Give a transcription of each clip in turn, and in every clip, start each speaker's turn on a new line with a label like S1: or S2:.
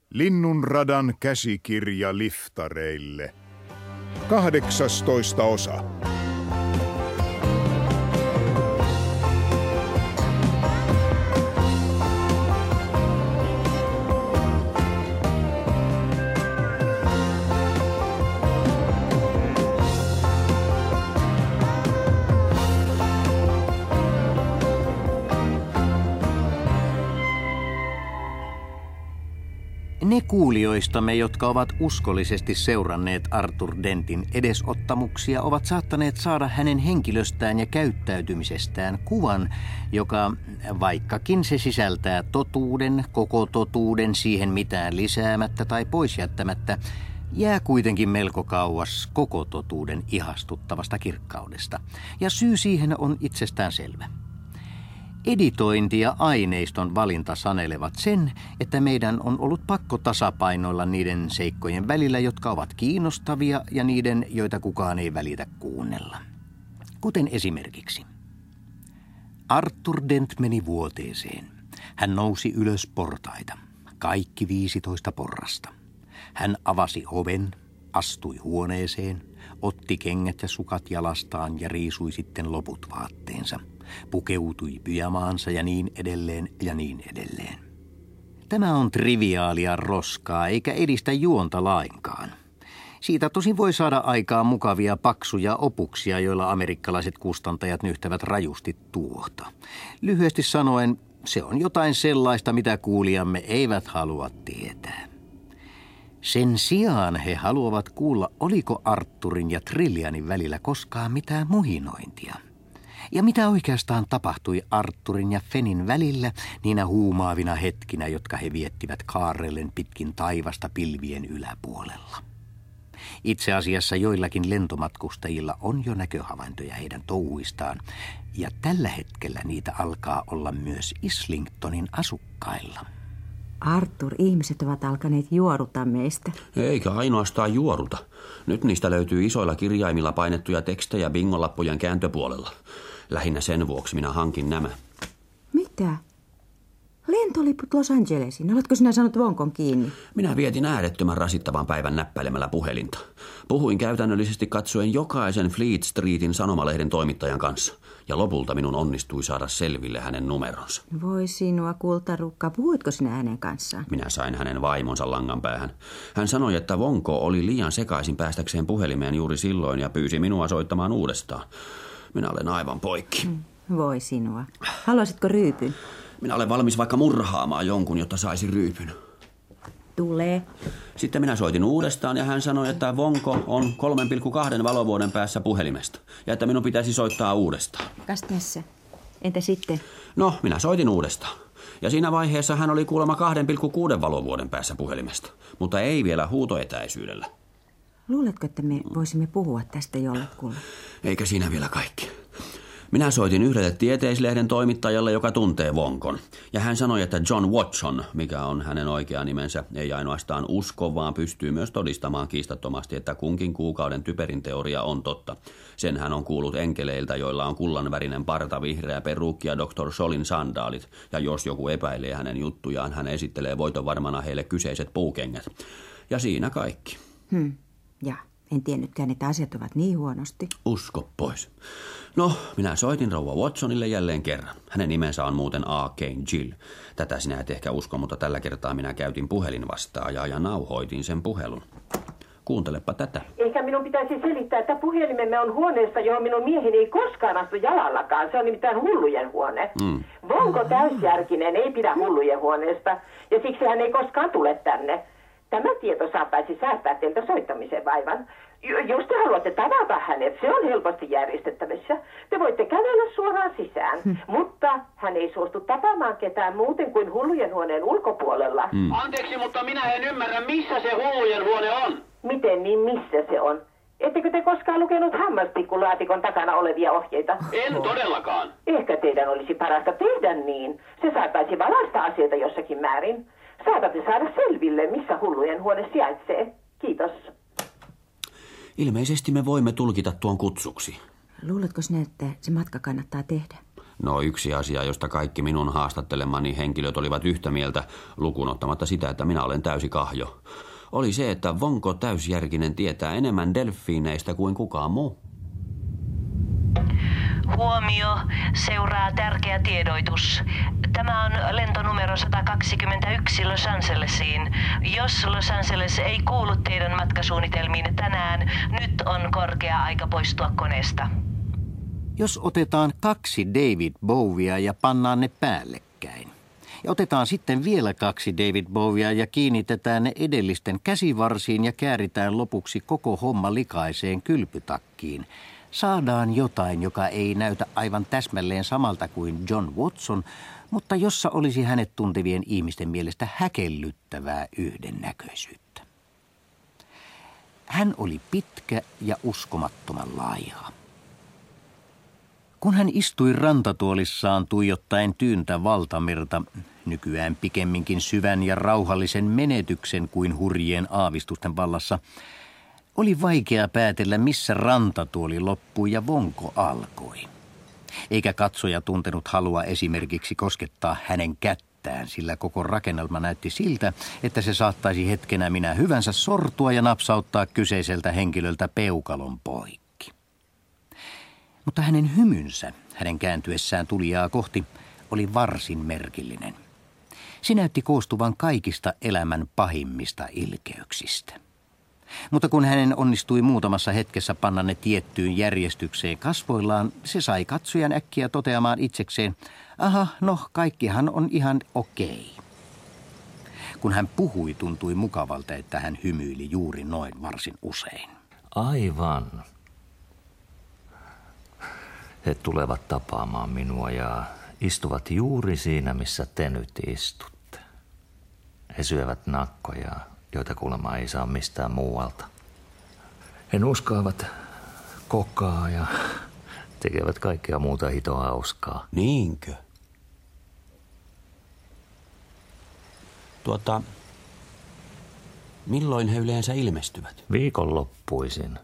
S1: Linnunradan käsikirja liftareille. 18 osa.
S2: Ne kuulijoistamme, jotka ovat uskollisesti seuranneet Arthur Dentin edesottamuksia, ovat saattaneet saada hänen henkilöstään ja käyttäytymisestään kuvan, joka, vaikkakin se sisältää totuuden, koko totuuden, siihen mitään lisäämättä tai pois jättämättä, jää kuitenkin melko kauas koko totuuden ihastuttavasta kirkkaudesta. Ja syy siihen on itsestään selvä. Editointi ja aineiston valinta sanelevat sen, että meidän on ollut pakko tasapainoilla niiden seikkojen välillä, jotka ovat kiinnostavia ja niiden, joita kukaan ei välitä kuunnella. Kuten esimerkiksi. Arthur Dent meni vuoteeseen. Hän nousi ylös portaita. Kaikki 15 porrasta. Hän avasi oven, astui huoneeseen, otti kengät ja sukat jalastaan ja riisui sitten loput vaatteensa. Pukeutui pyjamaansa ja niin edelleen ja niin edelleen. Tämä on triviaalia roskaa eikä edistä juonta lainkaan. Siitä tosin voi saada aikaan mukavia paksuja opuksia, joilla amerikkalaiset kustantajat nyhtävät rajusti tuohta. Lyhyesti sanoen, se on jotain sellaista, mitä kuulijamme eivät halua tietää. Sen sijaan he haluavat kuulla, oliko Arthurin ja Trillianin välillä koskaan mitään muhinointia. Ja mitä oikeastaan tapahtui Arthurin ja Fenin välillä niinä huumaavina hetkinä, jotka he viettivät kaarrellen pitkin taivasta pilvien yläpuolella. Itse asiassa joillakin lentomatkustajilla on jo näköhavaintoja heidän touhuistaan, ja tällä hetkellä niitä alkaa olla myös Islingtonin asukkailla.
S3: Arthur, ihmiset ovat alkaneet juoruta meistä.
S4: Eikä ainoastaan juoruta. Nyt niistä löytyy isoilla kirjaimilla painettuja tekstejä bingolappujen kääntöpuolella. Lähinnä sen vuoksi minä hankin nämä.
S3: Mitä? Lentoliput Los Angelesiin. Oletko sinä saanut vonkon kiinni?
S4: Minä vietin äärettömän rasittavan päivän näppäilemällä puhelinta. Puhuin käytännöllisesti katsoen jokaisen Fleet Streetin sanomalehden toimittajan kanssa. Ja lopulta minun onnistui saada selville hänen numeronsa.
S3: Voi sinua, kultarukka. Puhuitko sinä hänen kanssaan?
S4: Minä sain hänen vaimonsa langan päähän. Hän sanoi, että vonko oli liian sekaisin päästäkseen puhelimeen juuri silloin ja pyysi minua soittamaan uudestaan. Minä olen aivan poikki.
S3: Voi sinua. Haluaisitko ryypyn?
S4: Minä olen valmis vaikka murhaamaan jonkun, jotta saisi ryypyn.
S3: Tulee.
S4: Sitten minä soitin uudestaan ja hän sanoi, että vonko on 3,2 valovuoden päässä puhelimesta ja että minun pitäisi soittaa uudestaan.
S3: Kas tässä. Entä sitten?
S4: No, minä soitin uudestaan. Ja siinä vaiheessa hän oli kuulemma 2,6 valovuoden päässä puhelimesta, mutta ei vielä huutoetäisyydellä.
S3: Luuletko, että me voisimme puhua tästä jollekulle?
S4: Eikä siinä vielä kaikki. Minä soitin yhdelle tieteislehden toimittajalle, joka tuntee vonkon. Ja hän sanoi, että John Watson, mikä on hänen oikea nimensä, ei ainoastaan usko, vaan pystyy myös todistamaan kiistattomasti, että kunkin kuukauden typerin teoria on totta. Sen hän on kuullut enkeleiltä, joilla on kullanvärinen parta, vihreä peruukki ja Dr. Solin sandaalit. Ja jos joku epäilee hänen juttujaan, hän esittelee voitonvarmana heille kyseiset puukengät. Ja siinä kaikki.
S3: Ja en tiennytkään, että asiat ovat niin huonosti.
S4: Usko pois. No, minä soitin rouva Watsonille jälleen kerran. Hänen nimensä on muuten A. Kane Gill. Tätä sinä et ehkä usko, mutta tällä kertaa minä käytin puhelinvastaajaa ja nauhoitin sen puhelun. Kuuntelepa tätä.
S5: Eikä minun pitäisi selittää, että puhelimemme on huoneessa, johon minun mieheni ei koskaan astu jalallakaan. Se on nimittäin hullujen huone. Vonko täysjärkinen ei pidä hullujen huoneesta, ja siksi hän ei koskaan tule tänne. Tämä tieto saattaisi säästää teiltä soittamisen vaivan. Jos te haluatte tavata hänet, se on helposti järjestettävissä. Te voitte kävellä suoraan sisään, mutta hän ei suostu tapaamaan ketään muuten kuin hullujen huoneen ulkopuolella.
S6: Anteeksi, mutta minä en ymmärrä, missä se hullujen huone on.
S5: Miten niin, missä se on? Ettekö te koskaan lukenut hammaspikkulaatikon takana olevia ohjeita?
S6: En todellakaan.
S5: Ehkä teidän olisi parasta tehdä niin. Se saattaisi valaista asioita jossakin määrin. Saatatte saada selville, missä hullujen huone sijaitsee. Kiitos.
S4: Ilmeisesti me voimme tulkita tuon kutsuksi.
S3: Luuletko sinä, että se matka kannattaa tehdä?
S4: No yksi asia, josta kaikki minun haastattelemani henkilöt olivat yhtä mieltä, lukuun ottamatta sitä, että minä olen täysi kahjo, oli se, että Vonko täysjärkinen tietää enemmän delfiineistä kuin kukaan muu.
S7: Huomio, seuraa tärkeä tiedoitus. Tämä on lentonumero 121 Los Angelesiin. Jos Los Angeles ei kuulu teidän matkasuunnitelmiin tänään, nyt on korkea aika poistua koneesta.
S2: Jos otetaan 2 David Bowiea ja pannaan ne päällekkäin, ja otetaan sitten vielä 2 David Bowiea ja kiinnitetään ne edellisten käsivarsiin ja kääritään lopuksi koko homma likaiseen kylpytakkiin, saadaan jotain, joka ei näytä aivan täsmälleen samalta kuin John Watson, mutta jossa olisi hänet tuntevien ihmisten mielestä häkellyttävää yhdennäköisyyttä. Hän oli pitkä ja uskomattoman laajaa. Kun hän istui rantatuolissaan tuijottaen tyyntä valtamerta, nykyään pikemminkin syvän ja rauhallisen menetyksen kuin hurjien aavistusten vallassa, oli vaikea päätellä, missä rantatuoli loppui ja Vonko alkoi. Eikä katsoja tuntenut halua esimerkiksi koskettaa hänen kättään, sillä koko rakennelma näytti siltä, että se saattaisi hetkenä minä hyvänsä sortua ja napsauttaa kyseiseltä henkilöltä peukalon poikki. Mutta hänen hymynsä, hänen kääntyessään tulijaa kohti, oli varsin merkillinen. Se näytti koostuvan kaikista elämän pahimmista ilkeyksistä. Mutta kun hänen onnistui muutamassa hetkessä panna ne tiettyyn järjestykseen kasvoillaan, se sai katsojan äkkiä toteamaan itsekseen, aha, no kaikkihan on ihan okei. Kun hän puhui, tuntui mukavalta, että hän hymyili juuri noin varsin usein.
S8: Aivan. He tulevat tapaamaan minua ja istuvat juuri siinä, missä te nyt istutte. He syövät nakkoja, joita kuulemma ei saa mistään muualta. He nuskaavat kokaa ja tekevät kaikkea muuta hitoa hauskaa.
S4: Niinkö? Milloin he yleensä ilmestyvät?
S8: Viikonloppuisin.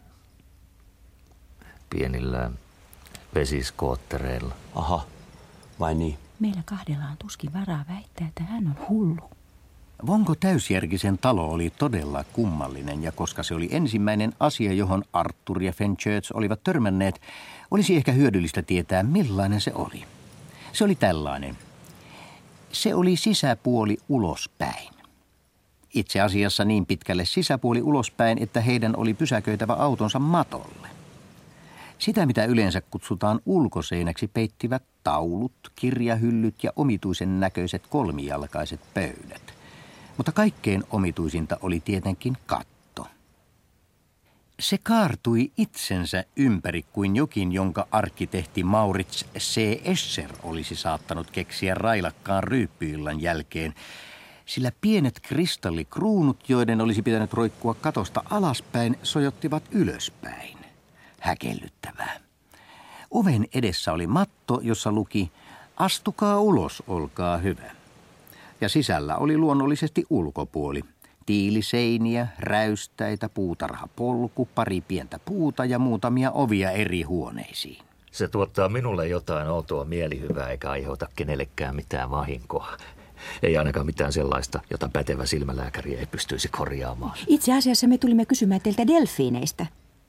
S8: Pienillä vesiskoottereilla.
S4: Aha, vai niin?
S3: Meillä kahdella on tuskin varaa väittää, että hän on hullu.
S2: Vonko täysjärkisen talo oli todella kummallinen, ja koska se oli ensimmäinen asia, johon Arthur ja Fenchurch olivat törmänneet, olisi ehkä hyödyllistä tietää, millainen se oli. Se oli tällainen. Se oli sisäpuoli ulospäin. Itse asiassa niin pitkälle sisäpuoli ulospäin, että heidän oli pysäköitävä autonsa matolle. Sitä, mitä yleensä kutsutaan ulkoseinäksi, peittivät taulut, kirjahyllyt ja omituisen näköiset kolmijalkaiset pöydät. Mutta kaikkein omituisinta oli tietenkin katto. Se kaartui itsensä ympäri kuin jokin, jonka arkkitehti Maurits C. Escher olisi saattanut keksiä railakkaan ryyppyillan jälkeen, sillä pienet kristallikruunut, joiden olisi pitänyt roikkua katosta alaspäin, sojottivat ylöspäin. Häkellyttävää. Oven edessä oli matto, jossa luki, astukaa ulos, olkaa hyvä. Ja sisällä oli luonnollisesti ulkopuoli. Tiiliseiniä, räystäitä, puutarhapolku, pari pientä puuta ja muutamia ovia eri huoneisiin.
S8: Se tuottaa minulle jotain outoa mielihyvää eikä aiheuta kenellekään mitään vahinkoa. Ei ainakaan mitään sellaista, jota pätevä silmälääkäri ei pystyisi korjaamaan.
S3: Itse asiassa me tulimme kysymään teiltä delfiineistä.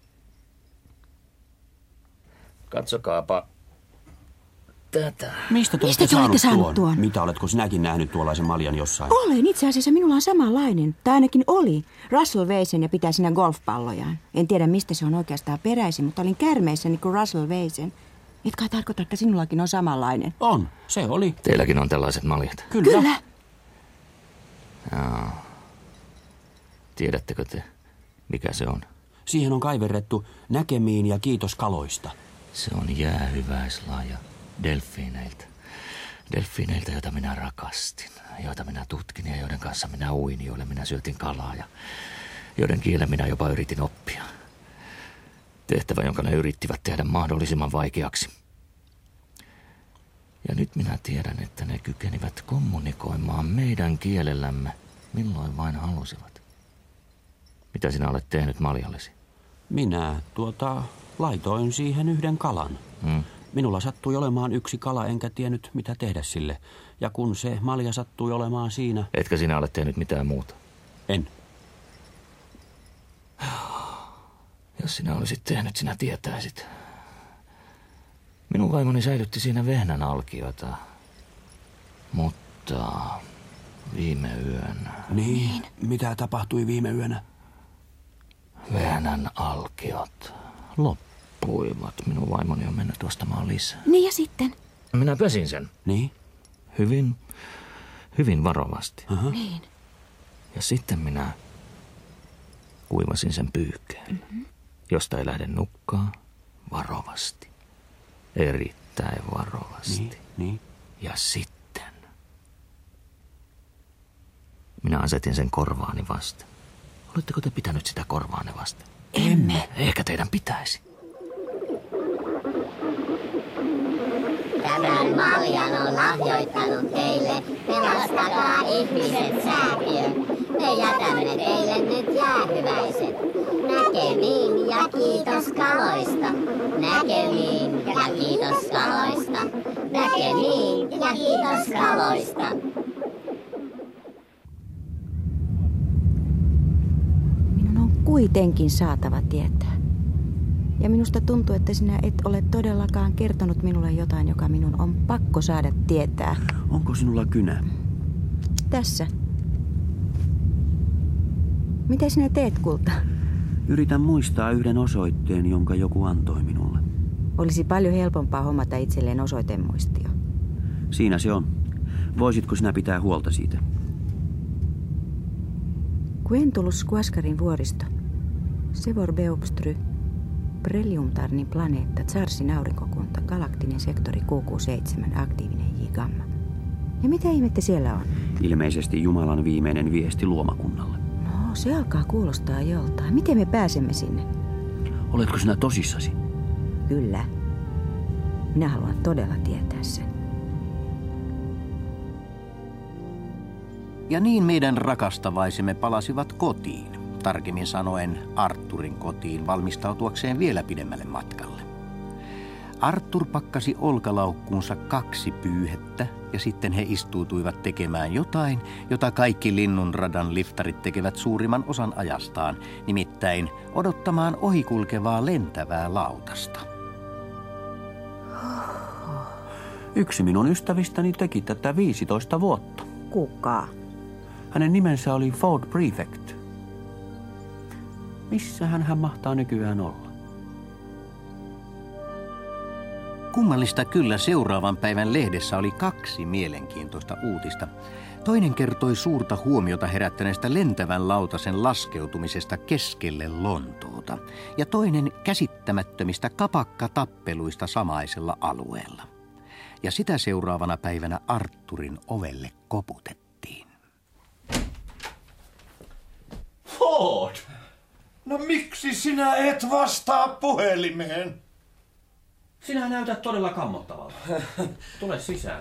S8: Katsokaapa tätä.
S4: Mistä te olette saanut tuon? Mitä, oletko sinäkin nähnyt tuollaisen maljan jossain?
S3: Olen. Itse asiassa minulla on samanlainen. Tai ainakin oli. Russell vei sen ja pitää siinä golfpallojaan. En tiedä, mistä se on oikeastaan peräisin, mutta olin kärmeissä niin kuin Russell vei sen. Etkä tarkoita, että sinullakin on samanlainen.
S4: On. Se oli.
S8: Teilläkin on tällaiset maljat?
S3: Kyllä.
S8: Jaa. Tiedättekö te, mikä se on?
S4: Siihen on kaiverrettu näkemiin ja kiitos kaloista.
S8: Se on jäähyväislaaja delfiineiltä. Delfiineiltä, joita minä rakastin, joita minä tutkin ja joiden kanssa minä uin, joille minä syötin kalaa ja joiden kielen minä jopa yritin oppia. Tehtävä, jonka ne yrittivät tehdä mahdollisimman vaikeaksi. Ja nyt minä tiedän, että ne kykenivät kommunikoimaan meidän kielellämme, milloin vain halusivat. Mitä sinä olet tehnyt maljallesi?
S4: Minä laitoin siihen yhden kalan. Minulla sattui olemaan yksi kala, enkä tiennyt mitä tehdä sille. Ja kun se malja sattui olemaan siinä...
S8: Etkö sinä ole tehnyt mitään muuta?
S4: En.
S8: Jos sinä olisit tehnyt, sinä tietäisit. Minun vaimoni säilytti siinä vehnän alkiota. Mutta viime yönä...
S4: Niin? Mitä tapahtui viime yönä?
S8: Vehnän alkiot loppuivat. Minun vaimoni on mennyt ostamaan lisää.
S3: Niin ja sitten?
S8: Minä pesin sen.
S4: Niin?
S8: Hyvin varovasti.
S3: Niin.
S8: Ja sitten minä kuivasin sen pyyhkeen, josta ei lähde nukkaa varovasti. Erittäin varovasti.
S4: Niin.
S8: Ja sitten minä asetin sen korvaani vasten. Oletteko te pitänyt sitä korvaanne vasten?
S3: Emme.
S8: Ehkä teidän pitäisi.
S9: Tämän maljan on lahjoittanut teille Pelastakaa ihmiset -säätiö. Me jätämme teille nyt jäähyväiset. Näkemiin ja kiitos kaloista. Näkemiin ja kiitos kaloista. Näkemiin ja kiitos kaloista.
S3: Minun on kuitenkin saatava tietää. Ja minusta tuntuu, että sinä et ole todellakaan kertonut minulle jotain, joka minun on pakko saada tietää.
S4: Onko sinulla kynä?
S3: Tässä. Mitä sinä teet, kulta?
S4: Yritän muistaa yhden osoitteen, jonka joku antoi minulle.
S3: Olisi paljon helpompaa hommata itselleen osoitemuistio.
S4: Siinä se on. Voisitko sinä pitää huolta siitä?
S3: Quentulus Squascarin vuoristo. Sevor Beopstry. Preliumtarnin planeetta, Tsarsin aurinkokunta, galaktinen sektori QQ7, aktiivinen J-gamma. Ja mitä ihmettä siellä on?
S4: Ilmeisesti Jumalan viimeinen viesti luomakunnalle.
S3: No, se alkaa kuulostaa joltain. Miten me pääsemme sinne?
S4: Oletko sinä tosissasi?
S3: Kyllä. Minä haluan todella tietää sen.
S2: Ja niin meidän rakastavaisemme palasivat kotiin. Tarkemmin sanoen Arthurin kotiin valmistautuakseen vielä pidemmälle matkalle. Arthur pakkasi olkalaukkuunsa 2 pyyhettä ja sitten he istuutuivat tekemään jotain, jota kaikki Linnunradan liftarit tekevät suurimman osan ajastaan, nimittäin odottamaan ohikulkevaa lentävää lautasta.
S4: Yksi minun ystävistäni teki tätä 15 vuotta.
S3: Kuka?
S4: Hänen nimensä oli Ford Prefect. Missähän hän mahtaa nykyään olla?
S2: Kummallista kyllä seuraavan päivän lehdessä oli 2 mielenkiintoista uutista. Toinen kertoi suurta huomiota herättäneestä lentävän lautasen laskeutumisesta keskelle Lontoota. Ja toinen käsittämättömistä kapakkatappeluista samaisella alueella. Ja sitä seuraavana päivänä Arthurin ovelle koputettiin.
S1: Ford! No miksi sinä et vastaa puhelimeen?
S4: Sinä näytät todella kammottavalta. Tule sisään.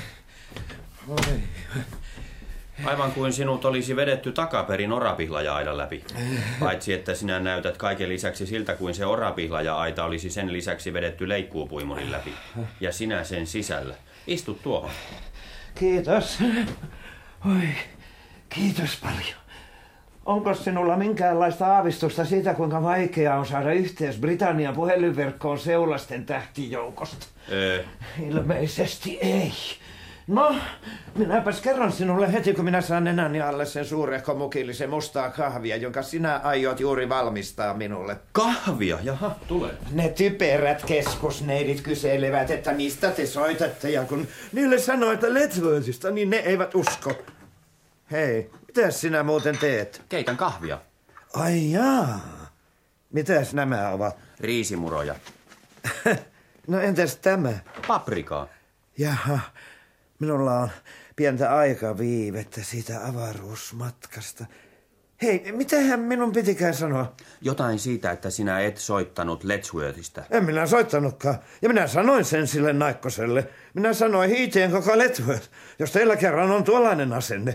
S4: Aivan kuin sinut olisi vedetty takaperin orapihlaja-aidan läpi. Paitsi että sinä näytät kaiken lisäksi siltä kuin se orapihlaja-aita olisi sen lisäksi vedetty leikkuupuimurin läpi. Ja sinä sen sisällä. Istu tuohon.
S10: Kiitos. Oi, kiitos paljon. Onko sinulla minkäänlaista aavistusta siitä, kuinka vaikeaa on saada yhteys Britannian puhelinverkkoon seulasten tähtijoukosta? Ilmeisesti ei. No, minäpäs kerron sinulle heti, kun minä saan nenäni alle sen suurehko mukillisen mustaa kahvia, jonka sinä aiot juuri valmistaa minulle.
S4: Kahvia? Jaha, tule.
S10: Ne typerät keskusneidit kyselevät, että mistä te soitatte, ja kun niille sanoo, että Letchworthista, niin ne eivät usko. Hei, mitäs sinä muuten teet?
S4: Keitän kahvia.
S10: Ai jaa. Mitäs nämä ovat?
S4: Riisimuroja.
S10: No entäs tämä?
S4: Paprikaa.
S10: Jaha, minulla on pientä aikaviivettä siitä avaruusmatkasta. Hei, mitähän minun pitikään sanoa?
S4: Jotain siitä, että sinä et soittanut Letchworthista.
S10: En minä soittanutkaan. Ja minä sanoin sen sille naikkoselle. Minä sanoin hiiteen koko Letchworth, jos teillä kerran on tuollainen asenne.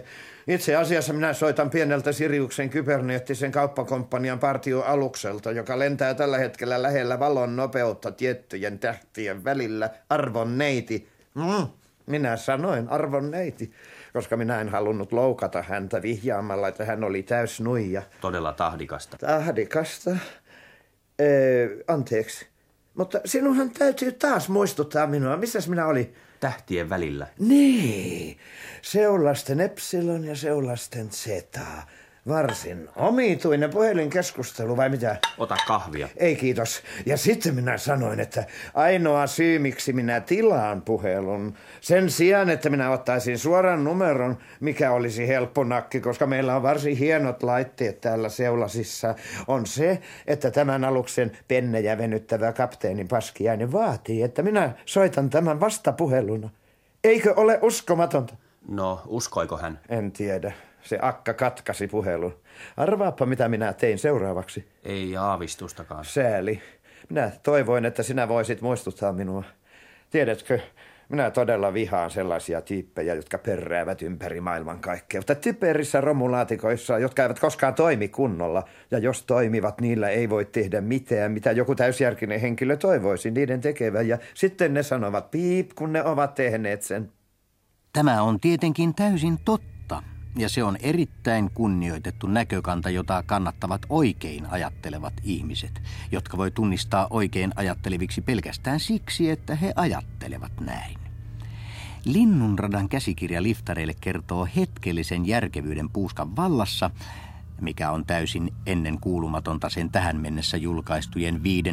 S1: Itse asiassa minä soitan pieneltä Siriuksen kyberneettisen kauppakomppanian partioalukselta, joka lentää tällä hetkellä lähellä valon nopeutta tiettyjen tähtien välillä. Arvon neiti. Minä sanoin arvon neiti, koska minä en halunnut loukata häntä vihjaamalla, että hän oli täysnuija.
S4: Todella tahdikasta.
S1: Tahdikasta? Anteeksi. Mutta sinunhan täytyy taas muistuttaa minua. Missäs minä olin?
S4: Tähtien välillä.
S1: Niin. Seulasten Epsilon ja seulasten Zeta. Varsin omituinen puhelinkeskustelu, vai mitä?
S4: Ota kahvia.
S1: Ei kiitos. Ja sitten minä sanoin, että ainoa syy, miksi minä tilaan puhelun, sen sijaan, että minä ottaisin suoran numeron, mikä olisi helppo nakki, koska meillä on varsin hienot laitteet täällä Seulasissa, on se, että tämän aluksen pennejä venyttävä kapteeni Paskiainen vaatii, että minä soitan tämän vastapuheluna. Eikö ole uskomatonta?
S4: No, uskoiko hän?
S1: En tiedä. Se akka katkasi puhelun. Arvaappa, mitä minä tein seuraavaksi.
S4: Ei aavistustakaan.
S1: Sääli. Minä toivoin, että sinä voisit muistuttaa minua. Tiedätkö, minä todella vihaan sellaisia tyyppejä, jotka perräävät ympäri maailmankaikkeutta. Typerissä romulaatikoissa, jotka eivät koskaan toimi kunnolla. Ja jos toimivat, niillä ei voi tehdä mitään, mitä joku täysjärkinen henkilö toivoisi niiden tekevän. Ja sitten ne sanovat piip, kun ne ovat tehneet sen.
S2: Tämä on tietenkin täysin totta. Ja se on erittäin kunnioitettu näkökanta, jota kannattavat oikein ajattelevat ihmiset, jotka voi tunnistaa oikein ajatteleviksi pelkästään siksi, että he ajattelevat näin. Linnunradan käsikirja liftareille kertoo hetkellisen järkevyyden puuskan vallassa, mikä on täysin ennen kuulumatonta sen tähän mennessä julkaistujen 5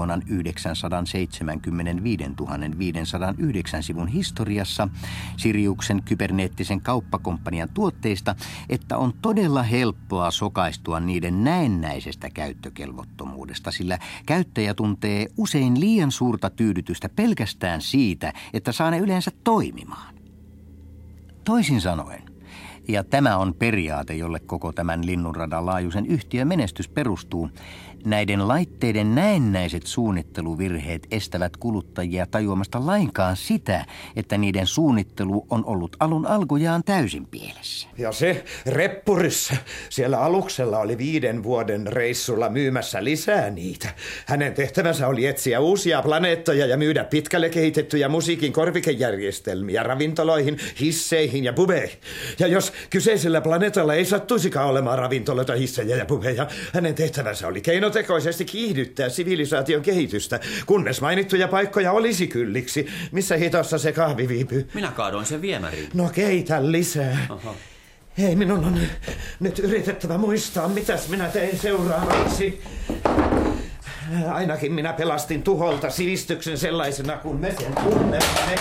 S2: 975 509 sivun historiassa Siriuksen kyberneettisen kauppakomppanian tuotteista, että on todella helppoa sokaistua niiden näennäisestä käyttökelvottomuudesta, sillä käyttäjä tuntee usein liian suurta tyydytystä pelkästään siitä, että saa ne yleensä toimimaan. Toisin sanoen, ja tämä on periaate, jolle koko tämän Linnunradan laajuisen yhtiön menestys perustuu, näiden laitteiden näennäiset suunnitteluvirheet estävät kuluttajia tajuamasta lainkaan sitä, että niiden suunnittelu on ollut alun alkujaan täysin pielessä.
S1: Ja se reppurissa siellä aluksella oli 5 vuoden reissulla myymässä lisää niitä. Hänen tehtävänsä oli etsiä uusia planeettoja ja myydä pitkälle kehitettyjä musiikin korvikejärjestelmiä ravintoloihin, hisseihin ja pubeihin. Ja jos kyseisellä planeetalla ei sattuisikaan olemaan ravintoloita, hissejä ja pubeja, hänen tehtävänsä oli keinotekoisesti kiihdyttää sivilisaation kehitystä, kunnes mainittuja paikkoja olisi kylliksi. Missä hitossa se kahvi viipyy?
S4: Minä kaadoin sen viemäriin.
S1: No keitä lisää. Aha. Hei, minun on nyt yritettävä muistaa, mitäs minä tein seuraavaksi. Ainakin minä pelastin tuholta sivistyksen sellaisena, kun me sen tunnemme.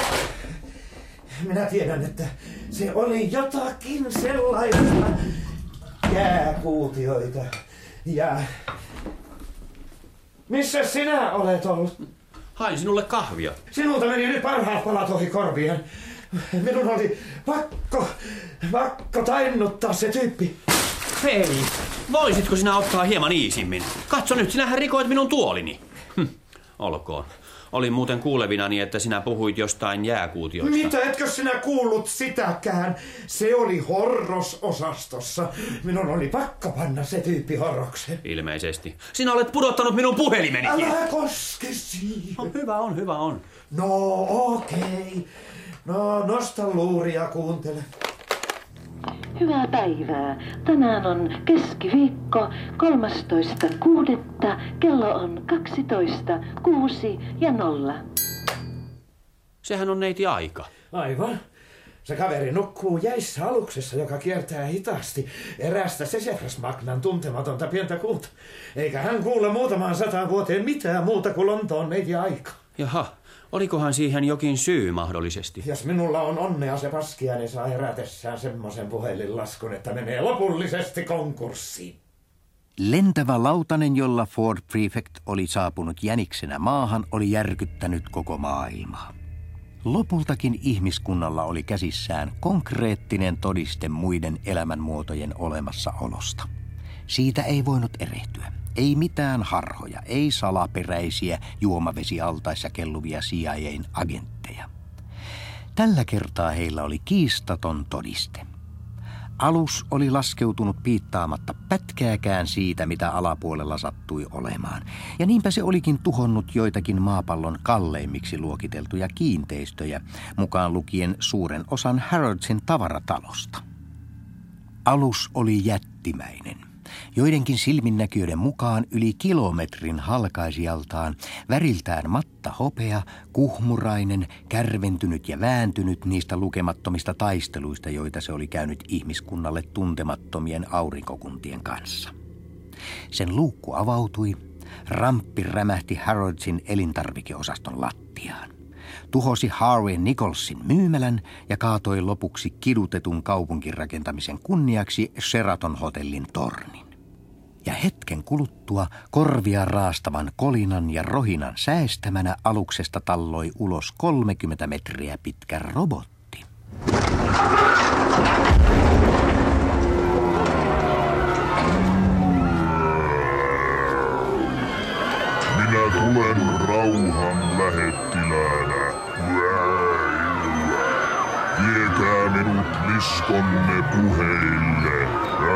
S1: Minä tiedän, että se oli jotakin sellaista jääkuutioita. Ja missä sinä olet ollut?
S4: Hain sinulle kahvia.
S1: Sinulta meni nyt parhaat palat ohi korvien. Minun oli pakko tainnuttaa se tyyppi.
S4: Hei, voisitko sinä ottaa hieman iisimmin? Katso nyt, sinähän rikoit minun tuolini. Olkoon. Olin muuten kuulevinani, että sinä puhuit jostain jääkuutioista.
S1: Mitä, etkö sinä kuullut sitäkään? Se oli horrososastossa. Minun oli pakko panna se tyyppi horrokseen.
S4: Ilmeisesti. Sinä olet pudottanut minun puhelimeni.
S1: Älä koske siihen.
S4: No, hyvä on.
S1: No okei. No nosta luuri ja kuuntele.
S7: Hyvää päivää. Tänään on keskiviikko 13.6. Kello on 12:06:0.
S4: Sehän on neiti aika.
S1: Aivan. Se kaveri nukkuu jäissä aluksessa, joka kiertää hitaasti erästä Sesephras Magnan tuntematonta pientä kuuta. Eikä hän kuule muutamaan 100 vuoteen mitään muuta kuin Lontoon neiti aika.
S4: Jaha. Olikohan siihen jokin syy mahdollisesti?
S1: Jos minulla on onnea, se Paskiainen saa herätessään semmoisen puhelinlaskun, että menee lopullisesti konkurssiin.
S2: Lentävä lautanen, jolla Ford Prefect oli saapunut jäniksenä maahan, oli järkyttänyt koko maailmaa. Lopultakin ihmiskunnalla oli käsissään konkreettinen todiste muiden elämänmuotojen olemassaolosta. Siitä ei voinut erehtyä. Ei mitään harhoja, ei salaperäisiä juomavesialtaissa kelluvia CIA:n agentteja. Tällä kertaa heillä oli kiistaton todiste. Alus oli laskeutunut piittaamatta pätkääkään siitä, mitä alapuolella sattui olemaan. Ja niinpä se olikin tuhonnut joitakin maapallon kalleimmiksi luokiteltuja kiinteistöjä, mukaan lukien suuren osan Harrodsin tavaratalosta. Alus oli jättimäinen. Joidenkin silminnäkijöiden mukaan yli kilometrin halkaisijaltaan, väriltään matta hopea, kuhmurainen, kärventynyt ja vääntynyt niistä lukemattomista taisteluista, joita se oli käynyt ihmiskunnalle tuntemattomien aurinkokuntien kanssa. Sen luukku avautui, ramppi rämähti Harrodsin elintarvikeosaston lattiaan. Tuhosi Harvey Nicholsin myymälän ja kaatoi lopuksi kidutetun kaupunkirakentamisen kunniaksi Sheraton-hotellin tornin. Ja hetken kuluttua korvia raastavan kolinan ja rohinan säestämänä aluksesta talloi ulos 30 metriä pitkä robotti.
S11: Minä tulen rauhan lähettiläänä. Viekää minut liskonne puheille.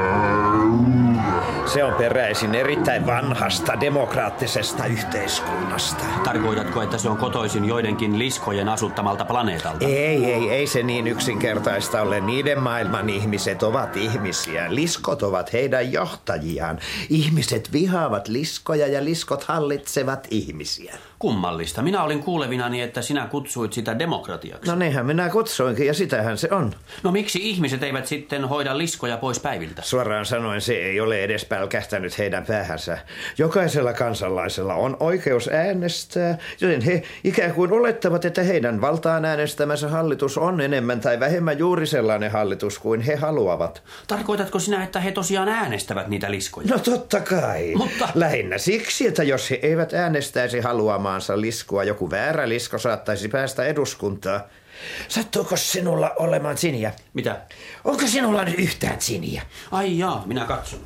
S1: Se on peräisin erittäin vanhasta demokraattisesta yhteiskunnasta.
S4: Tarkoitatko, että se on kotoisin joidenkin liskojen asuttamalta planeetalta?
S1: Ei se niin yksinkertaista ole. Niiden maailman ihmiset ovat ihmisiä. Liskot ovat heidän johtajiaan. Ihmiset vihaavat liskoja ja liskot hallitsevat ihmisiä.
S4: Kummallista. Minä olin kuulevinani, että sinä kutsuit sitä demokratiaksi.
S1: No niinhän minä kutsuinkin ja sitähän se on.
S4: No miksi ihmiset eivät sitten hoida liskoja pois päiviltä?
S1: Suoraan sanoen se ei ole edes pälkähtänyt heidän päähänsä. Jokaisella kansalaisella on oikeus äänestää, joten he ikään kuin olettavat, että heidän valtaan äänestämänsä hallitus on enemmän tai vähemmän juuri sellainen hallitus kuin he haluavat.
S4: Tarkoitatko sinä, että he tosiaan äänestävät niitä liskoja?
S1: No totta kai.
S4: Mutta
S1: lähinnä siksi, että jos he eivät äänestäisi haluamaansa liskua, joku väärä lisko saattaisi päästä eduskuntaan. Sattuuko sinulla olemaan siniä?
S4: Mitä?
S1: Onko sinulla nyt yhtään siniä?
S4: Ai jaa, minä katson.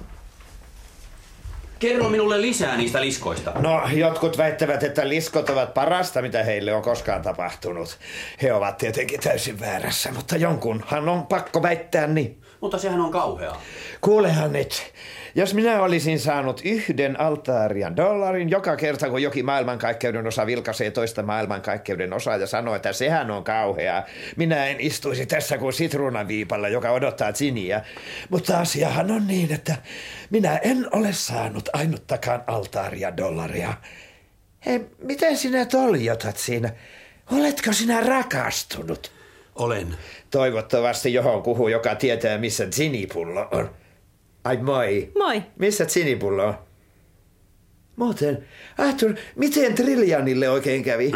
S4: Kerro minulle lisää niistä liskoista.
S1: No, jotkut väittävät, että liskot ovat parasta, mitä heille on koskaan tapahtunut. He ovat tietenkin täysin väärässä, mutta jonkunhan on pakko väittää niin.
S4: Mutta sehän on kauheaa.
S1: Kuulehan nyt. Jos minä olisin saanut $1 altaarian joka kerta, kun jokin maailmankaikkeuden osa vilkaisee toista maailmankaikkeuden osaa ja sanoo, että sehän on kauheaa, minä en istuisi tässä kuin sitruunaviipalla, joka odottaa siniä. Mutta asiahan on niin, että minä en ole saanut ainuttakaan $1. Hei, miten sinä toljotat siinä? Oletko sinä rakastunut?
S4: Olen.
S1: Toivottavasti johonkuhun, joka tietää, missä sinipullo on. Ai moi.
S3: Moi.
S1: Missä sinipullo on? Muuten, Arthur, miten Trillianille oikein kävi?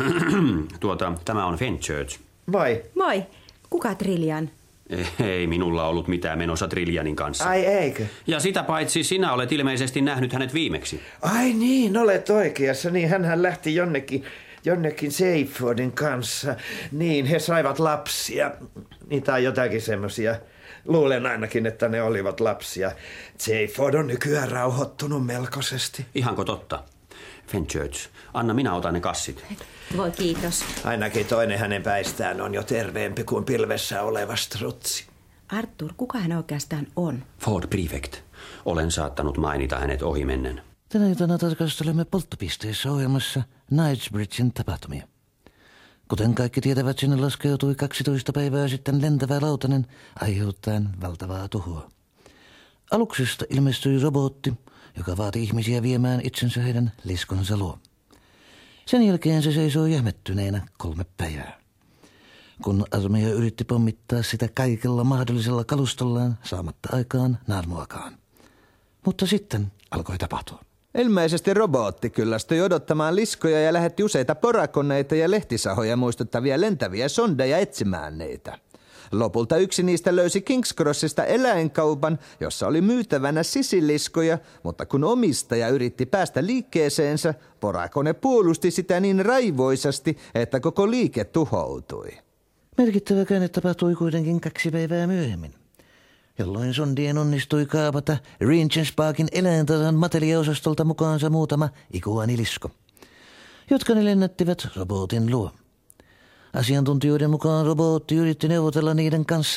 S4: Tämä on Fenchurch.
S1: Moi.
S3: Moi. Kuka Trillian?
S4: Ei minulla ollut mitään menossa Trillianin kanssa.
S1: Ai eikö?
S4: Ja sitä paitsi sinä olet ilmeisesti nähnyt hänet viimeksi.
S1: Ai niin, olet oikeassa. Niin, hänhän lähti jonnekin Seyfordin kanssa. Niin, he saivat lapsia. Niitä on jotakin semmosia. Luulen ainakin, että ne olivat lapsia. Seyford on nykyään rauhoittunut melkoisesti.
S4: Ihanko totta? Fenchurch, anna minä otan ne kassit.
S3: Voi kiitos.
S1: Ainakin toinen hänen päistään on jo terveempi kuin pilvessä oleva strutsi.
S3: Arthur, kuka hän oikeastaan on?
S4: Ford Prefect. Olen saattanut mainita hänet ohimennen.
S12: Tänä iltana tarkastelemme polttopisteessä ohjelmassa Knightsbridgen tapahtumia. Kuten kaikki tietävät, sinne laskeutui 12 päivää sitten lentävä lautanen aiheuttaen valtavaa tuhoa. Aluksesta ilmestyi robotti, joka vaati ihmisiä viemään itsensä heidän liskonsa luo. Sen jälkeen se seisoi jähmettyneenä 3 päivää. Kun armeija yritti pommittaa sitä kaikella mahdollisella kalustollaan saamatta aikaan naarmuakaan. Mutta sitten alkoi tapahtua.
S13: Ilmeisesti robotti kyllästyi odottamaan liskoja ja lähetti useita porakoneita ja lehtisahoja muistuttavia lentäviä sondeja etsimään niitä. Lopulta yksi niistä löysi King's Crossista eläinkaupan, jossa oli myytävänä sisiliskoja, mutta kun omistaja yritti päästä liikkeeseensä, porakone puolusti sitä niin raivoisasti, että koko liike tuhoutui.
S12: Merkittävä käänne tapahtui kuitenkin 2 päivää myöhemmin, jolloin sondien onnistui kaapata Regent's Parkin eläintarhan materiaaliosastolta mukaansa muutama iguanilisko, jotka ne lennättivät robotin luo. Asiantuntijoiden mukaan robotti yritti neuvotella niiden kanssa,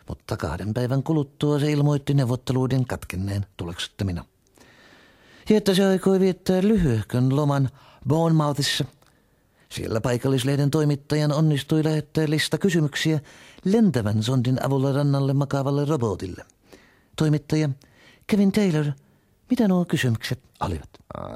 S12: mutta 2 päivän kuluttua se ilmoitti neuvotteluiden katkenneen tuloksettomina. Ja että se aikoi viettää lyhyehkön loman Bournemouthissa. Siellä paikallislehden toimittajan onnistui lähettää lista kysymyksiä lentävän sondin avulla rannalle makaavalle robotille. Toimittaja Kevin Taylor, mitä nuo kysymykset olivat?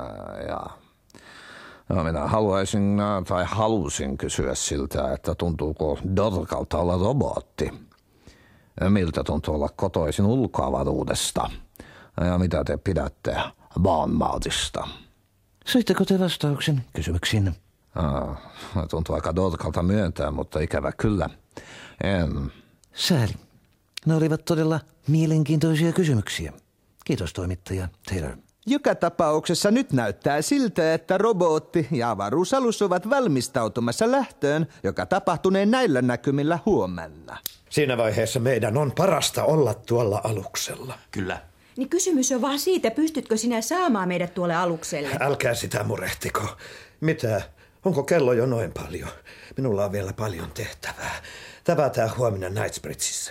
S13: No, minä halusin kysyä siltä, että tuntuuko Dorkalta olla robotti. Miltä tuntuu olla kotoisin ulkoavaruudesta? Ja mitä te pidätte Bournemouthista?
S12: Saitteko te vastauksen kysymyksiin?
S13: Tuntuu aika Dorkalta myöntää, mutta ikävä kyllä. En.
S12: Sääli. Ne olivat todella mielenkiintoisia kysymyksiä. Kiitos toimittaja Taylor.
S13: Joka tapauksessa nyt näyttää siltä, että robotti ja avaruusalus ovat valmistautumassa lähtöön, joka tapahtuneen näillä näkymillä huomenna.
S1: Siinä vaiheessa meidän on parasta olla tuolla aluksella.
S4: Kyllä.
S3: Niin kysymys on vaan siitä, pystytkö sinä saamaan meidät tuolle alukselle?
S1: Älkää sitä murehtiko. Mitä? Onko kello jo noin paljon? Minulla on vielä paljon tehtävää. Tavataan huomenna Knightsbridgeissä.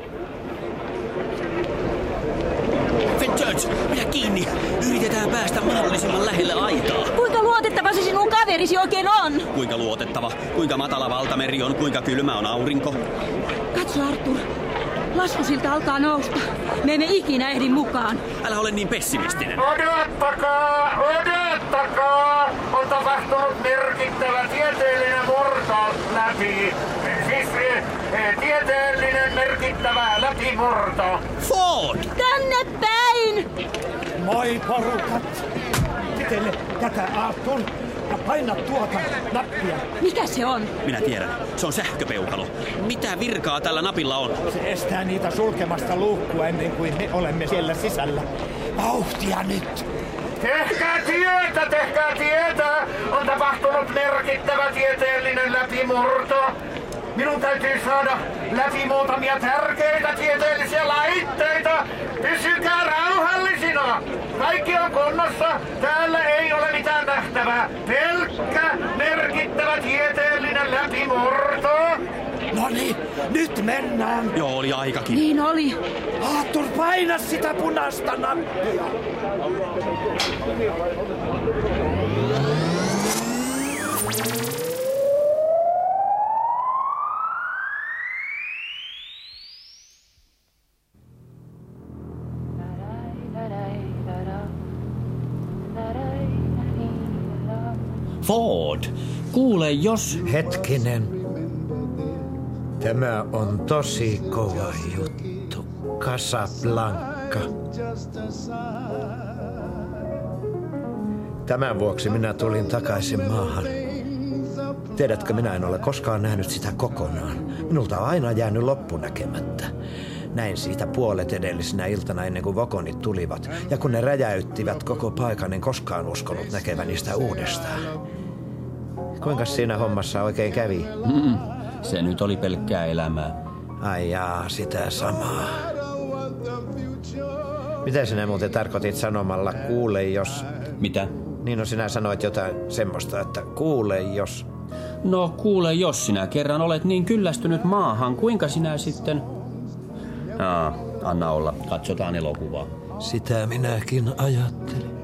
S4: Fenchurch, pidä kiinni. Yritetään päästä mahdollisimman lähelle aitaa.
S3: Kuinka luotettava se sinun kaverisi oikein on?
S4: Kuinka luotettava? Kuinka matala valtameri on? Kuinka kylmä on aurinko?
S3: Katso, Arthur. Laskusilta alkaa nousta. Me emme ikinä ehdi mukaan.
S4: Älä ole niin pessimistinen.
S6: Odottakaa! On tapahtunut merkittävä tieteellinen murto läpi. Siis tieteellinen merkittävä läpimurto.
S4: Ford!
S3: Tänne päin!
S10: Moi porukat! Pitele tätä, Arthur, ja paina tuota nappia.
S3: Mikä se on?
S4: Minä tiedän. Se on sähköpeukalo. Mitä virkaa tällä napilla on?
S10: Se estää niitä sulkemasta luukkua ennen kuin me olemme siellä sisällä. Vauhtia nyt!
S6: Tehkää tietä! On tapahtunut merkittävä tieteellinen läpimurto. Minun täytyy saada läpi muutamia tärkeitä tieteellisiä laitteita. Pysykää rauhallisina. Kaikki on kunnossa. Täällä ei ole mitään nähtävää. Pelkkä merkittävä tieteellinen läpimurto.
S10: No niin, nyt mennään.
S4: Joo, oli aikakin.
S3: Niin oli.
S10: Arthur, paina sitä punaista nappia.
S4: Ford, kuule jos...
S10: Hetkinen. Tämä on tosi kova juttu. Casablanca. Tämän vuoksi minä tulin takaisin maahan. Tiedätkö, minä en ole koskaan nähnyt sitä kokonaan. Minulta on aina jäänyt loppu näkemättä. Näin siitä puolet edellisenä iltana ennen kuin vakonit tulivat. Ja kun ne räjäyttivät koko paikan, en koskaan uskonut näkeväni sitä uudestaan. Kuinka siinä hommassa oikein kävi?
S4: Se nyt oli pelkkää elämää.
S1: Ai jaa, sitä samaa. Mitä sinä muuten tarkoitit sanomalla kuule jos...
S4: Mitä?
S1: Niin, no sinä sanoit jotain semmoista, että kuule jos...
S4: No kuule, jos sinä kerran olet niin kyllästynyt maahan, kuinka sinä sitten... Anna olla, katsotaan elokuvaa.
S1: Sitä minäkin ajattelin.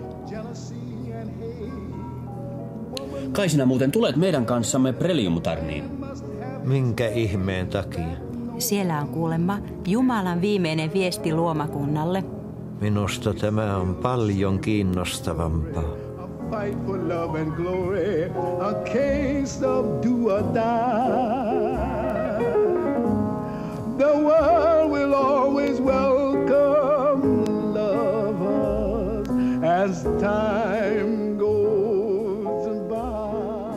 S4: Kai sinä muuten tulet meidän kanssamme Preliumtarniin.
S1: Minkä ihmeen takia?
S3: Siellä on kuulemma Jumalan viimeinen viesti luomakunnalle.
S1: Minusta tämä on paljon kiinnostavampaa.
S14: Fight for love and glory, a case of do or die. The world will always welcome lovers as time goes by.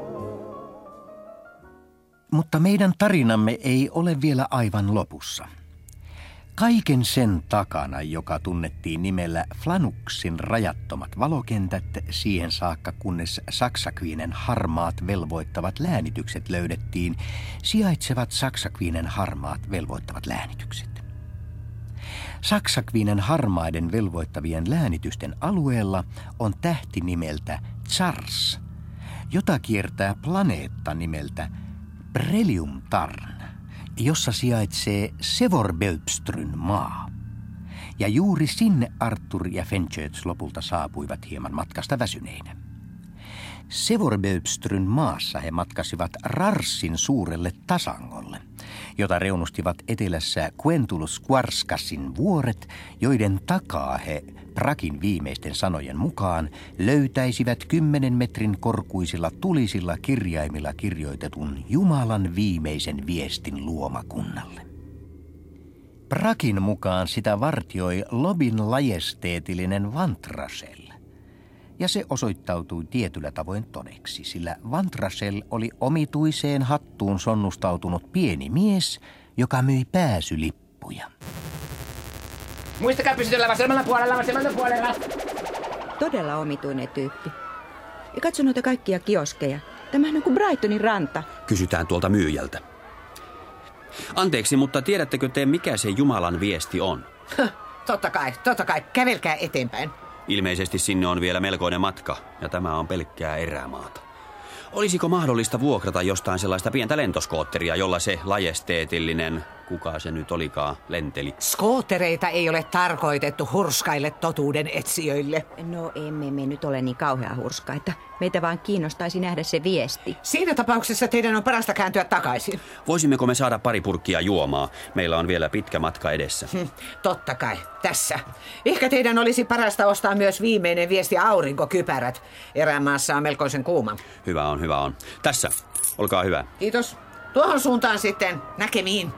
S2: Mutta meidän tarinamme ei ole vielä aivan lopussa. Kaiken sen takana, joka tunnettiin nimellä Flanuxin rajattomat valokentät, siihen saakka kunnes Saksakviinen harmaat velvoittavat läänitykset löydettiin, sijaitsevat Saksakviinen harmaat velvoittavat läänitykset. Saksakviinen harmaiden velvoittavien läänitysten alueella on tähti nimeltä Zars, jota kiertää planeetta nimeltä Preliumtarn. jossa sijaitsee Sevorbelpstryn maa. Ja juuri sinne Arthur ja Fenchurch lopulta saapuivat hieman matkasta väsyneinä. Sevorbelpstryn maassa he matkasivat Rarsin suurelle tasangolle, jota reunustivat etelässä Quentulus-Quarskasin vuoret, joiden takaa he Brakin viimeisten sanojen mukaan löytäisivät 10 metrin korkuisilla tulisilla kirjaimilla kirjoitetun Jumalan viimeisen viestin luomakunnalle. Brakin mukaan sitä vartioi Lobin lajesteetillinen Vantrasel. Ja se osoittautui tietyllä tavoin todeksi, sillä Vantrasel oli omituiseen hattuun sonnustautunut pieni mies, joka myi pääsylippuja.
S6: Muistakaa pysytellä vasemmalla puolella.
S3: Todella omituinen tyyppi. Ja katso noita kaikkia kioskeja. Tämähän on kuin Brightonin ranta.
S4: Kysytään tuolta myyjältä. Anteeksi, mutta tiedättekö te, mikä se Jumalan viesti on?
S15: Totta kai. Kävelkää eteenpäin.
S4: Ilmeisesti sinne on vielä melkoinen matka, ja tämä on pelkkää erämaata. Olisiko mahdollista vuokrata jostain sellaista pientä lentoskootteria, jolla se lajesteetillinen, kuka se nyt olikaan, lenteli?
S15: Skoottereita ei ole tarkoitettu hurskaille totuuden etsijöille.
S3: No emme me nyt ole niin kauhean hurskaita. Meitä vaan kiinnostaisi nähdä se viesti.
S15: Siinä tapauksessa teidän on parasta kääntyä takaisin.
S4: Voisimmeko me saada pari purkkia juomaa? Meillä on vielä pitkä matka edessä.
S15: Totta kai, tässä. Ehkä teidän olisi parasta ostaa myös viimeinen viesti aurinkokypärät. Erämaassa on melkoisen kuuma.
S4: Hyvä on. Tässä, olkaa hyvä.
S15: Kiitos. Tuohon suuntaan sitten. Näkemiin.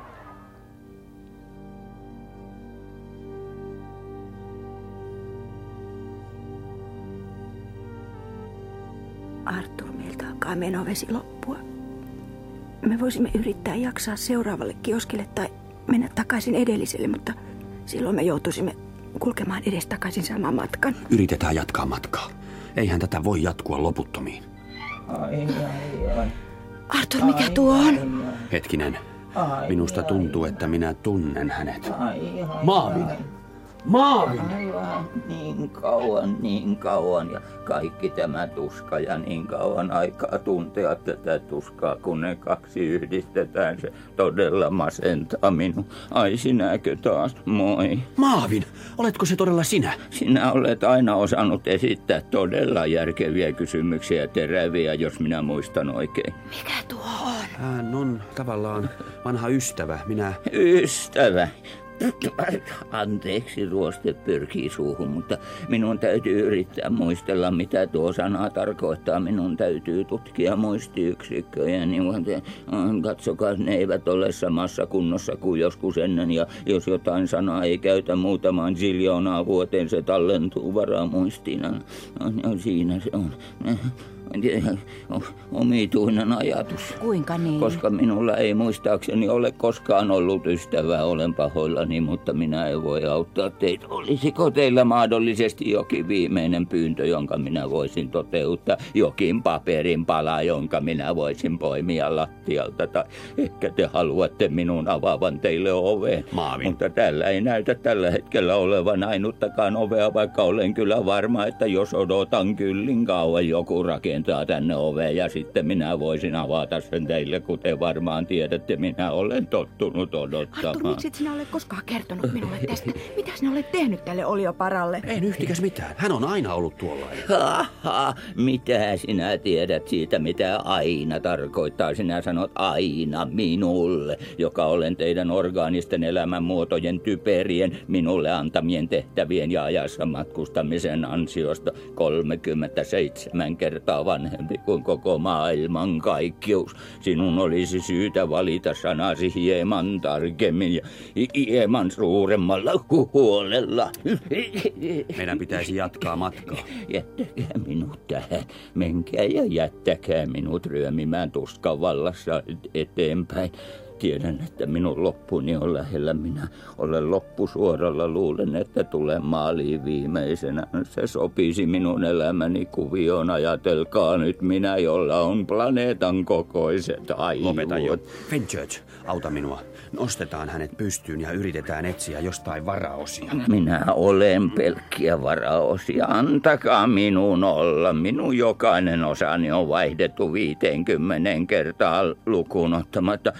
S3: Arthur, meiltä alkaa menovesi loppua. Me voisimme yrittää jaksaa seuraavalle kioskille tai mennä takaisin edelliselle, mutta silloin me joutuisimme kulkemaan edestakaisin saman matkan.
S4: Yritetään jatkaa matkaa. Eihän tätä voi jatkua loputtomiin.
S3: Ai. Arthur, mikä tuo on?
S4: Hetkinen. Minusta tuntuu, että minä tunnen hänet.
S16: Maavin! Aivan, niin kauan ja kaikki tämä tuska ja niin kauan aikaa tuntea tätä tuskaa, kun ne kaksi yhdistetään, se todella masentaa minun. Ai sinäkö taas? Moi.
S4: Maavin, oletko se todella sinä?
S16: Sinä olet aina osannut esittää todella järkeviä kysymyksiä, teräviä, jos minä muistan oikein.
S3: Mikä tuo on?
S4: Hän on tavallaan vanha ystävä,
S16: Ystävä? Anteeksi, ruoste pyrkii suuhun, mutta minun täytyy yrittää muistella, mitä tuo sana tarkoittaa. Minun täytyy tutkia muistiyksikköjä. Katsokaa, ne eivät ole samassa kunnossa kuin joskus ennen. Ja jos jotain sanaa ei käytä muutamaan ziljoonaa vuoteen, se tallentuu varamuistina. Siinä se on. Omituinen ajatus.
S3: Kuinka niin?
S16: Koska minulla ei muistaakseni ole koskaan ollut ystävää, olen pahoillani, mutta minä en voi auttaa teitä. Olisiko teillä mahdollisesti jokin viimeinen pyyntö, jonka minä voisin toteuttaa? Jokin paperin pala, jonka minä voisin poimia lattialta? Tai ehkä te haluatte minun avaavan teille oveen.
S4: Maavin.
S16: Mutta tällä ei näytä tällä hetkellä olevan ainuttakaan ovea, vaikka olen kyllä varma, että jos odotan kyllin kauan, joku rakentaa tänne oveen ja sitten minä voisin avata sen teille, kuten varmaan tiedätte, minä olen tottunut odottamaan.
S3: Arthur, miksi et sinä ole koskaan kertonut minulle tästä? Mitä sinä olet tehnyt tälle olioparalle?
S4: Ei yhtikäs mitään. Hän on aina ollut tuollainen.
S16: Mitä sinä tiedät siitä, mitä aina tarkoittaa? Sinä sanot aina minulle, joka olen teidän orgaanisten elämänmuotojen typerien, minulle antamien tehtävien ja ajassa matkustamisen ansiosta 37 kertaa vanhempi kuin koko maailman kaikkeus. Sinun olisi syytä valita sanasi hieman tarkemmin ja hieman suuremmalla huolella.
S4: Meidän pitäisi jatkaa matkaa.
S16: Jättäkää minut tähän. Menkää ja jättäkää minut ryömimään tuskan vallassa eteenpäin. Tiedän, että minun loppuni on lähellä. Minä olen loppusuoralla. Luulen, että tulen maaliin viimeisenä. Se sopisi minun elämäni kuvioon. Ajatelkaa nyt minä, jolla on planeetan kokoiset aivot.
S4: Lopeta jo. Fenchurch, auta minua. Nostetaan hänet pystyyn ja yritetään etsiä jostain varaosia.
S16: Minä olen pelkkiä varaosia. Antakaa minun olla. Minun jokainen osani on vaihdettu 50 kertaa lukuun ottamatta.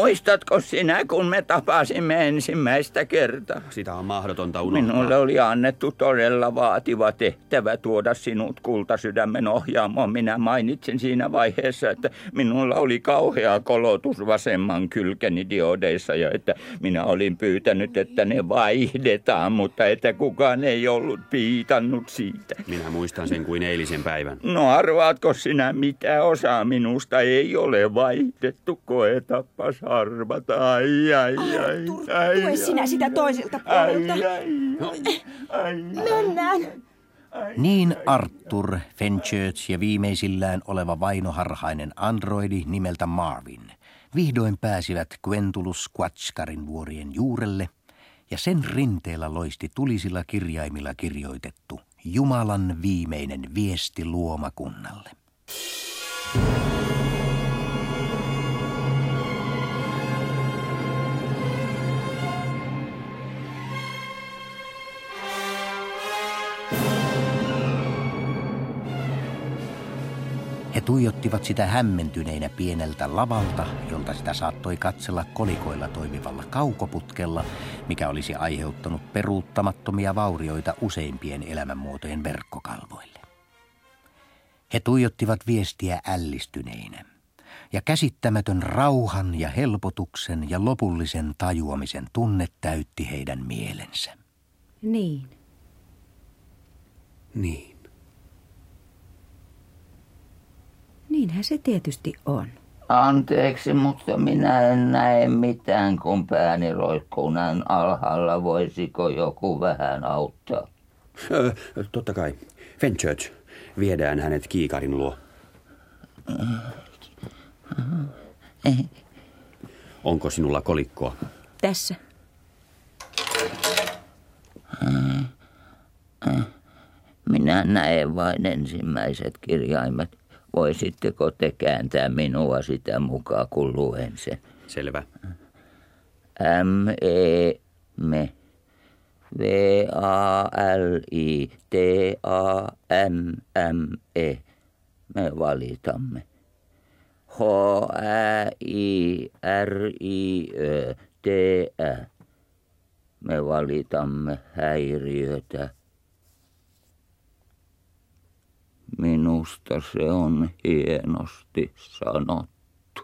S16: Muistatko sinä, kun me tapasimme ensimmäistä kertaa?
S4: Sitä on mahdotonta unohtaa.
S16: Minulle oli annettu todella vaativa tehtävä tuoda sinut kultasydämen ohjaamoon. Minä mainitsin siinä vaiheessa, että minulla oli kauhea kolotus vasemman kylkeni diodeissa ja että minä olin pyytänyt, että ne vaihdetaan, mutta että kukaan ei ollut piitannut siitä.
S4: Minä muistan sen kuin eilisen päivän.
S16: No arvaatko sinä, mitä osa minusta ei ole vaihdettu? Koetappas arvata. Ai.
S3: Artur, tue sinä sitä toiselta puolelta. Mennään.
S2: Niin Arthur, Fenchurch ja viimeisillään oleva vainoharhainen androidi nimeltä Marvin vihdoin pääsivät Quentulus Quatchkarin vuorien juurelle ja sen rinteellä loisti tulisilla kirjaimilla kirjoitettu Jumalan viimeinen viesti luomakunnalle. He tuijottivat sitä hämmentyneinä pieneltä lavalta, jolta sitä saattoi katsella kolikoilla toimivalla kaukoputkella, mikä olisi aiheuttanut peruuttamattomia vaurioita useimpien elämänmuotojen verkkokalvoille. He tuijottivat viestiä ällistyneinä, ja käsittämätön rauhan ja helpotuksen ja lopullisen tajuamisen tunne täytti heidän mielensä.
S3: Niin. Niinhän se tietysti on.
S16: Anteeksi, mutta minä en näe mitään, kun pääni roikkuu näin alhaalla. Voisiko joku vähän auttaa?
S4: Totta kai. Fenchurch, viedään hänet kiikarin luo. Onko sinulla kolikkoa?
S3: Tässä.
S16: Minä näen vain ensimmäiset kirjaimet. Voisitteko te kääntää minua sitä mukaan, kun luen sen?
S4: Selvä.
S16: M-E-M V-A-L-I-T-A-M-M-E. Me valitamme. H-Ä-I-R-I-Ö-T-Ä. Me valitamme häiriötä. Minusta se on hienosti sanottu.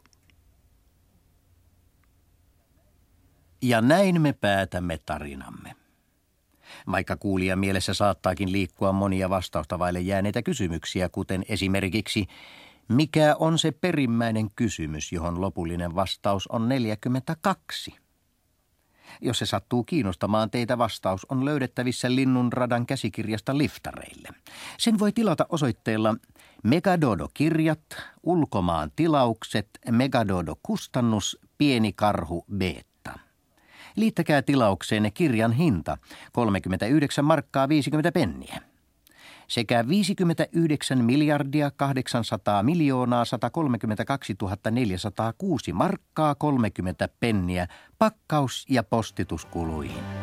S2: Ja näin me päätämme tarinamme. Vaikka kuulijan mielessä saattaakin liikkua monia vastausta vaille jääneitä kysymyksiä, kuten esimerkiksi, mikä on se perimmäinen kysymys, johon lopullinen vastaus on 42? Jos se sattuu kiinnostamaan teitä, vastaus on löydettävissä Linnunradan käsikirjasta liftareille. Sen voi tilata osoitteella Megadodo-kirjat, ulkomaan tilaukset, Megadodo-kustannus, pieni karhu beta. Liittäkää tilaukseenne kirjan hinta 39 markkaa 50 penniä. Sekä 59 miljardia 800 miljoonaa 132 406 markkaa 30 penniä pakkaus- ja postituskuluihin.